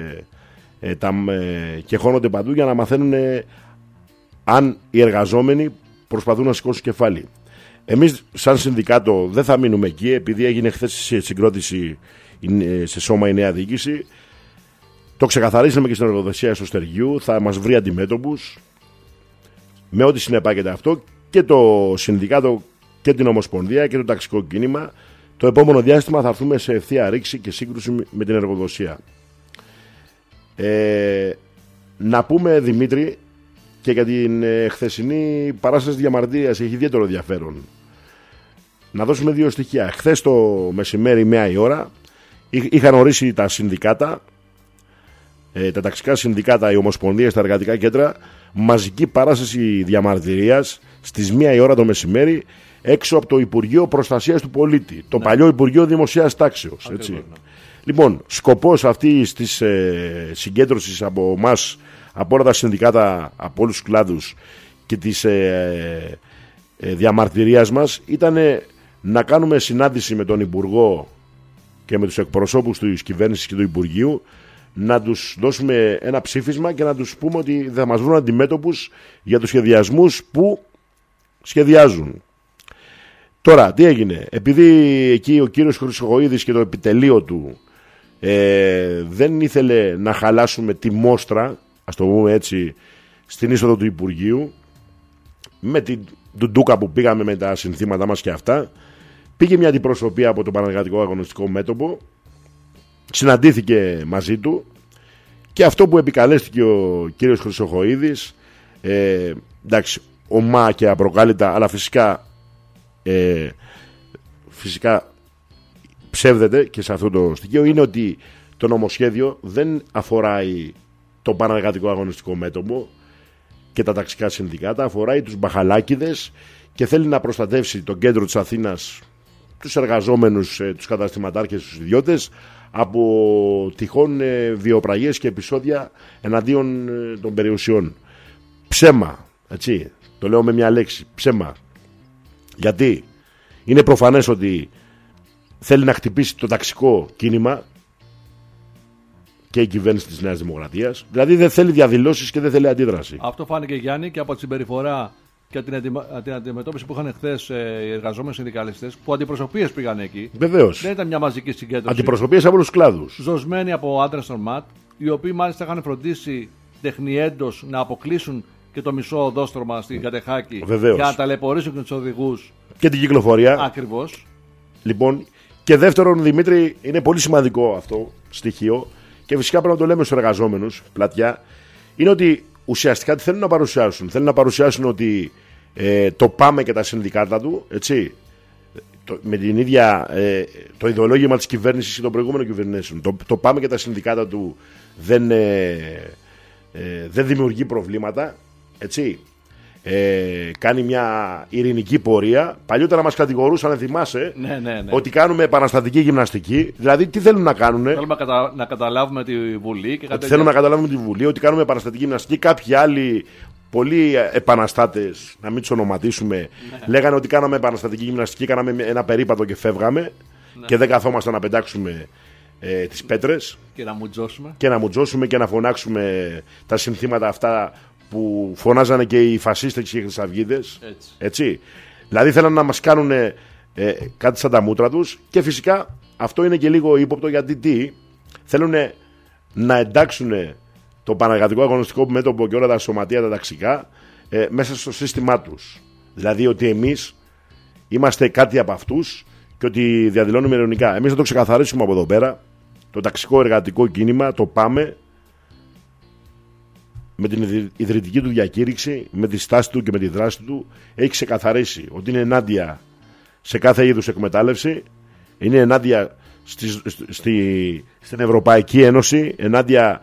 και χώνονται παντού για να μαθαίνουν αν οι εργαζόμενοι προσπαθούν να σηκώσουν κεφάλι. Εμείς σαν συνδικάτο δεν θα μείνουμε εκεί, επειδή έγινε χθες συγκρότηση σε σώμα η νέα διοίκηση. Το ξεκαθαρίσαμε και στην εργοδοσία στο Στεργίου, θα μας βρει αντιμέτωπους με ό,τι συνεπάγεται αυτό, και το συνδικάτο και την Ομοσπονδία και το ταξικό κίνημα. Το επόμενο διάστημα θα έρθουμε σε ευθεία ρήξη και σύγκρουση με την εργοδοσία. Να πούμε, Δημήτρη, και για την χθεσινή παράσταση διαμαρτυρίας, έχει ιδιαίτερο ενδιαφέρον. Να δώσουμε 2 στοιχεία. Χθες το μεσημέρι, 1 η ώρα, είχαν ορίσει τα συνδικάτα, τα ταξικά συνδικάτα, οι ομοσπονδίες, τα εργατικά κέντρα, μαζική παράσταση διαμαρτυρίας στις 1 η ώρα το μεσημέρι, έξω από το Υπουργείο Προστασίας του Πολίτη, το παλιό Υπουργείο Δημοσίας Τάξεως. Έτσι. Ναι. Λοιπόν, σκοπός αυτής της συγκέντρωσης από εμάς, από όλα τα συνδικάτα, από όλους τους κλάδους και της διαμαρτυρίας μας, ήταν να κάνουμε συνάντηση με τον Υπουργό και με τους εκπροσώπους της κυβέρνησης και του Υπουργείου, να τους δώσουμε ένα ψήφισμα και να τους πούμε ότι θα μας βρουν αντιμέτωπους για τους σχεδιασμούς που σχεδιάζουν. Τώρα, τι έγινε? Επειδή εκεί ο κύριος Χρυσοχοΐδης και το επιτελείο του δεν ήθελε να χαλάσουμε τη μόστρα, ας το πούμε έτσι, στην είσοδο του Υπουργείου, με την ντουντούκα που πήγαμε με τα συνθήματα μας και αυτά, πήγε μια αντιπροσωπεία από το Πανεργατικό Αγωνιστικό Μέτωπο, συναντήθηκε μαζί του, και αυτό που επικαλέστηκε ο κύριος Χρυσοχοΐδης, εντάξει, ομά και απροκάλυτα, αλλά φυσικά ψεύδεται και σε αυτό το στοιχείο, είναι ότι το νομοσχέδιο δεν αφοράει το Πανεργατικό Αγωνιστικό Μέτωπο και τα ταξικά συνδικάτα, αφοράει τους μπαχαλάκηδες και θέλει να προστατεύσει το κέντρο της Αθήνας, τους εργαζόμενους, τους καταστηματάρχες, τους ιδιώτες, από τυχόν βιοπραγίες και επεισόδια εναντίον των περιουσιών. Ψέμα, έτσι, το λέω με μια λέξη, ψέμα. Γιατί είναι προφανές ότι θέλει να χτυπήσει το ταξικό κίνημα και η κυβέρνηση της Νέας Δημοκρατίας. Δηλαδή δεν θέλει διαδηλώσεις και δεν θέλει αντίδραση. Αυτό φάνηκε, Γιάννη, και από τη συμπεριφορά και την αντιμετώπιση που είχαν χθες οι εργαζόμενοι συνδικαλιστές, που αντιπροσωπείες πήγαν εκεί. Βεβαίως. Δεν ήταν μια μαζική συγκέντρωση. Αντιπροσωπείες από όλους τους κλάδους. Ζωσμένοι από άντρες των ΜΑΤ, οι οποίοι μάλιστα είχαν φροντίσει τεχνιέντος να αποκλείσουν και το μισό οδόστρωμα στην Κατεχάκη. Βεβαίως. Για να ταλαιπωρήσουν και τους οδηγούς. Και την κυκλοφορία. Ακριβώς. Λοιπόν, και δεύτερον, Δημήτρη, είναι πολύ σημαντικό αυτό στοιχείο, και φυσικά πρέπει να το λέμε στους εργαζόμενους πλατιά, είναι ότι ουσιαστικά τι θέλουν να παρουσιάσουν? Θέλουν να παρουσιάσουν ότι το ΠΑΜΕ και τα συνδικάτα του, έτσι, με την ίδια το ιδεολόγημα της κυβέρνησης και των προηγούμενων κυβερνήσεων, το ΠΑΜΕ και τα συνδικάτα του δεν δημιουργεί προβλήματα, έτσι. κάνει μια ειρηνική πορεία. Παλιότερα μας κατηγορούσαν, θυμάσαι, ναι. ότι κάνουμε επαναστατική γυμναστική. Δηλαδή, τι θέλουν να κάνουν? Θέλουμε να καταλάβουμε τη Βουλή. Και θέλουμε να καταλάβουμε τη Βουλή, ότι κάνουμε επαναστατική γυμναστική. Κάποιοι άλλοι, πολλοί επαναστάτες, να μην τους ονοματίσουμε, λέγανε ότι κάναμε επαναστατική γυμναστική, κάναμε ένα περίπατο και φεύγαμε. Και δεν καθόμασταν να πετάξουμε τις πέτρες. Και να μουτζώσουμε και να φωνάξουμε τα συνθήματα αυτά που φωνάζανε και οι φασίστες και οι χρυσαυγίδες. Έτσι. Δηλαδή θέλαν να μας κάνουν κάτι σαν τα μούτρα τους. Και φυσικά αυτό είναι και λίγο ύποπτο, γιατί θέλουν να εντάξουν το Πανεργατικό Αγωνιστικό Μέτωπο και όλα τα σωματεία τα ταξικά μέσα στο σύστημά τους. Δηλαδή ότι εμείς είμαστε κάτι από αυτούς και ότι διαδηλώνουμε ειρηνικά. Εμείς θα το ξεκαθαρίσουμε από εδώ πέρα. Το ταξικό εργατικό κίνημα, το ΠΑΜΕ, με την ιδρυτική του διακήρυξη, με τη στάση του και με τη δράση του, έχει ξεκαθαρίσει ότι είναι ενάντια σε κάθε είδους εκμετάλλευση, είναι ενάντια στην Ευρωπαϊκή Ένωση, ενάντια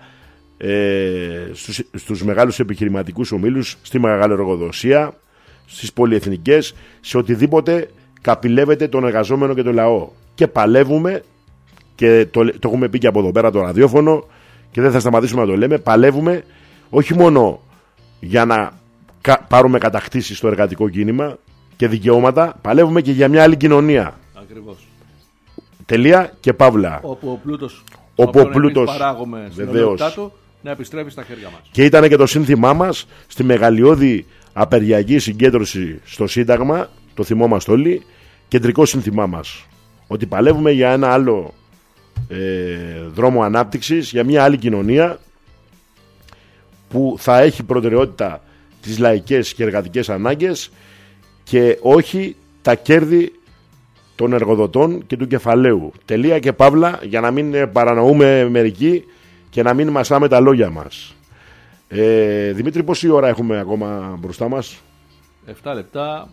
στους μεγάλους επιχειρηματικούς ομίλους, στη μεγαλοεργοδοσία, στις πολυεθνικές, σε οτιδήποτε καπηλεύεται τον εργαζόμενο και τον λαό. Και παλεύουμε, και το έχουμε πει και από εδώ πέρα το ραδιόφωνο και δεν θα σταματήσουμε να το λέμε, παλεύουμε όχι μόνο για να πάρουμε κατακτήσεις στο εργατικό κίνημα και δικαιώματα, παλεύουμε και για μια άλλη κοινωνία. Ακριβώς. Τελεία και παύλα. Όπου ο πλούτος παράγουμε στην ολότητά του να επιστρέφει στα χέρια μας. Και ήταν και το σύνθημά μας στη μεγαλειώδη απεργιακή συγκέντρωση στο Σύνταγμα, το θυμόμαστε όλοι, κεντρικό σύνθημά μας. Ότι παλεύουμε για ένα άλλο δρόμο ανάπτυξης, για μια άλλη κοινωνία που θα έχει προτεραιότητα τις λαϊκές και εργατικές ανάγκες και όχι τα κέρδη των εργοδοτών και του κεφαλαίου. Τελεία και παύλα, για να μην παρανοούμε μερικοί και να μην μασάμε τα λόγια μας. Δημήτρη, πόση ώρα έχουμε ακόμα μπροστά μας? 7 λεπτά.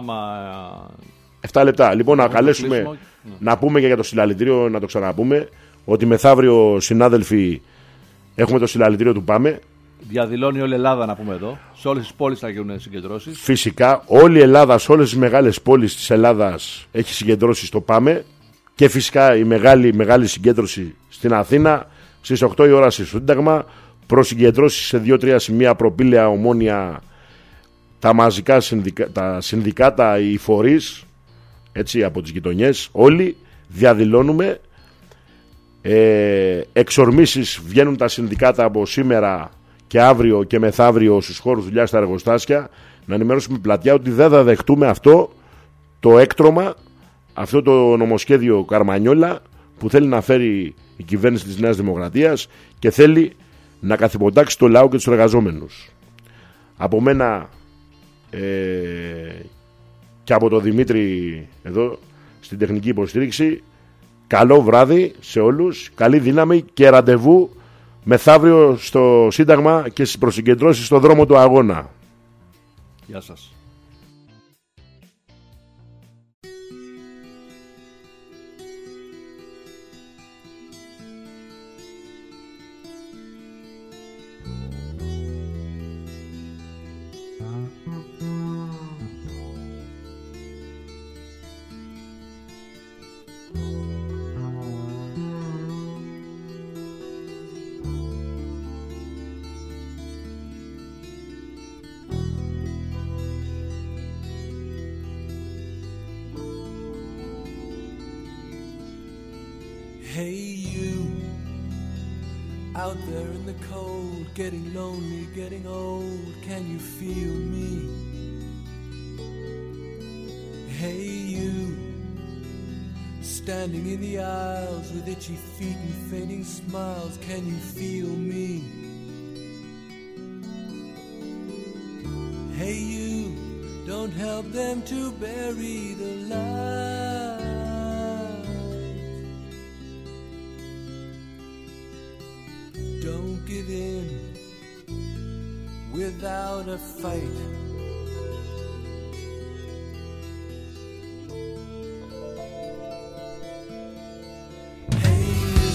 7 λεπτά. Λοιπόν, να καλέσουμε, να πούμε και για το συλλαλητήριο, να το ξαναπούμε, ότι μεθαύριο, συνάδελφοι, έχουμε το συλλαλητήριο του ΠΑΜΕ. Διαδηλώνει όλη η Ελλάδα, να πούμε εδώ. Σε όλες τις πόλεις θα γίνουν συγκεντρώσεις. Φυσικά, όλη η Ελλάδα, σε όλες τις μεγάλες πόλεις της Ελλάδας έχει συγκεντρώσει στο ΠΑΜΕ. Και φυσικά η μεγάλη συγκέντρωση στην Αθήνα στις 8 η ώρα στο Σύνταγμα. Προσυγκεντρώσεις σε 2-3 σημεία, Προπήλαια, Ομόνια, τα μαζικά τα συνδικάτα, οι φορείς, έτσι, από τις γειτονιές. Όλοι διαδηλώνουμε. Εξορμήσεις βγαίνουν τα συνδικάτα από σήμερα και αύριο και μεθαύριο στους χώρους δουλειάς, στα εργοστάσια, να ενημερώσουμε πλατιά ότι δεν θα δεχτούμε αυτό το έκτρωμα, αυτό το νομοσχέδιο Καρμανιόλα που θέλει να φέρει η κυβέρνηση της Νέας Δημοκρατίας και θέλει να καθυποτάξει το λαό και τους εργαζόμενους. Από μένα και από τον Δημήτρη εδώ στην τεχνική υποστήριξη, καλό βράδυ σε όλους, καλή δύναμη και ραντεβού μεθαύριο στο Σύνταγμα και στις προσυγκεντρώσεις στο δρόμο του αγώνα. Γεια σας. Hey you, out there in the cold, getting lonely, getting old, can you feel me? Hey you, standing in the aisles with itchy feet and fading smiles, can you feel me? Hey you, don't help them to bury the light. Don't give in without a fight. Hey you,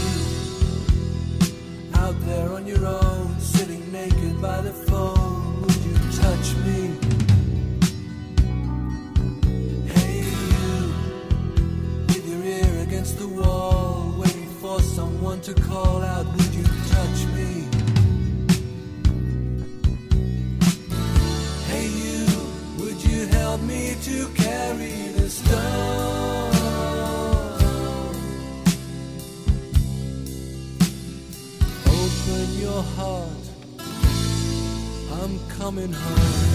out there on your own, sitting naked by the phone, would you touch me? want to call out, would you touch me? Hey you, would you help me to carry the stone? Open your heart, I'm coming home.